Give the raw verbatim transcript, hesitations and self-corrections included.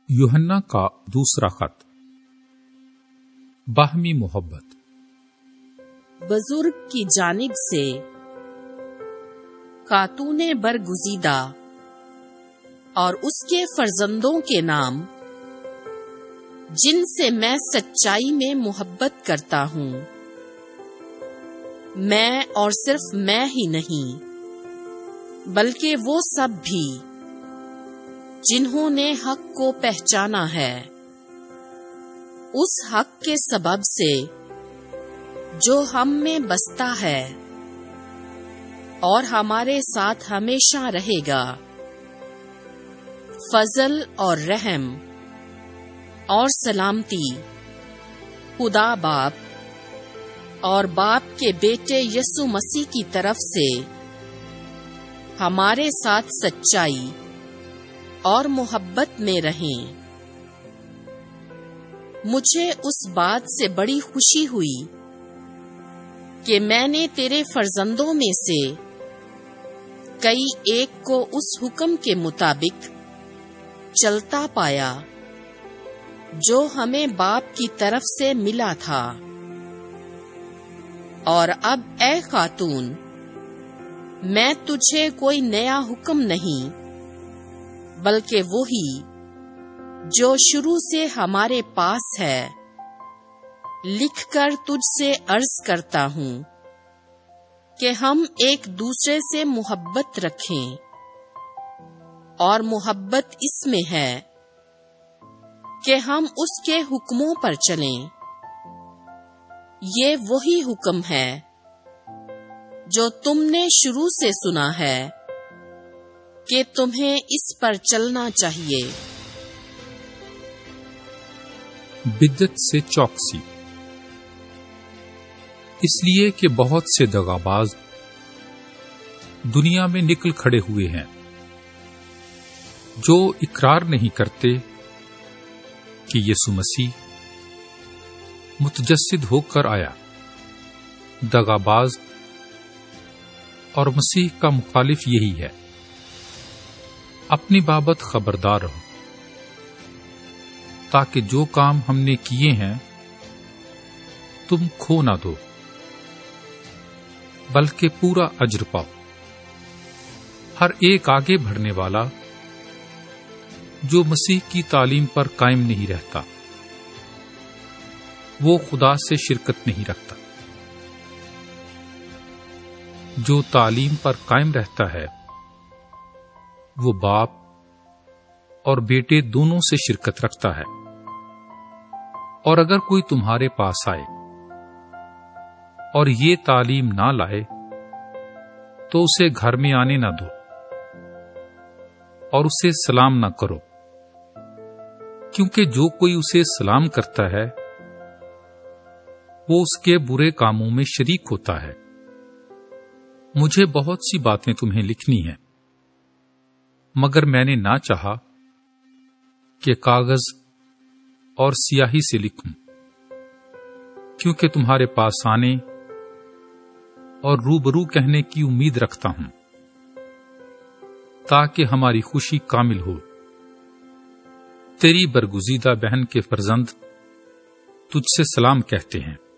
यूहन्ना का दूसरा खत। बाहमी मोहब्बत। बुजुर्ग की जानिब से खातूने बरगुज़ीदा और उसके फर्जंदों के नाम, जिनसे मैं सच्चाई में मोहब्बत करता हूँ। मैं और सिर्फ मैं ही नहीं, बल्कि वो सब भी जिन्होंने हक को पहचाना है, उस हक के सबब से जो हम में बसता है और हमारे साथ हमेशा रहेगा। फजल और रहम और सलामती खुदा बाप और बाप के बेटे यसु मसीह की तरफ से हमारे साथ सच्चाई और मोहब्बत में रहें। मुझे उस बात से बड़ी खुशी हुई कि मैंने तेरे फर्जंदों में से कई एक को उस हुक्म के मुताबिक चलता पाया जो हमें बाप की तरफ से मिला था। और अब ऐ खातून, मैं तुझे कोई नया हुक्म नहीं, बल्कि वही जो शुरू से हमारे पास है, लिखकर तुझसे अर्ज करता हूँ कि हम एक दूसरे से मोहब्बत रखें। और मोहब्बत इसमें है कि हम उसके हुक्मों पर चलें। ये वही हुक्म है जो तुमने शुरू से सुना है कि तुम्हें इस पर चलना चाहिए। बिद्दत से चौकसी। इसलिए कि बहुत से दगाबाज दुनिया में निकल खड़े हुए हैं, जो इकरार नहीं करते कि यीशु मसीह मुतजस्सिद होकर आया। दगाबाज और मसीह का मुखालिफ यही है। अपनी बाबत खबरदार रहो, ताकि जो काम हमने किए हैं तुम खो ना दो, बल्कि पूरा अज्र पाओ। हर एक आगे बढ़ने वाला जो मसीह की तालीम पर कायम नहीं रहता, वो खुदा से शिरकत नहीं रखता। जो तालीम पर कायम रहता है, वो बाप और बेटे दोनों से शिरकत रखता है। और अगर कोई तुम्हारे पास आए और ये तालीम ना लाए, तो उसे घर में आने ना दो और उसे सलाम ना करो, क्योंकि जो कोई उसे सलाम करता है वो उसके बुरे कामों में शरीक होता है। मुझे बहुत सी बातें तुम्हें लिखनी हैं, मगर मैंने ना चाहा कि कागज और स्याही से लिखूं, क्योंकि तुम्हारे पास आने और रूबरू कहने की उम्मीद रखता हूं, ताकि हमारी खुशी कामिल हो। तेरी बरगुज़ीदा बहन के फर्जंद तुझसे सलाम कहते हैं।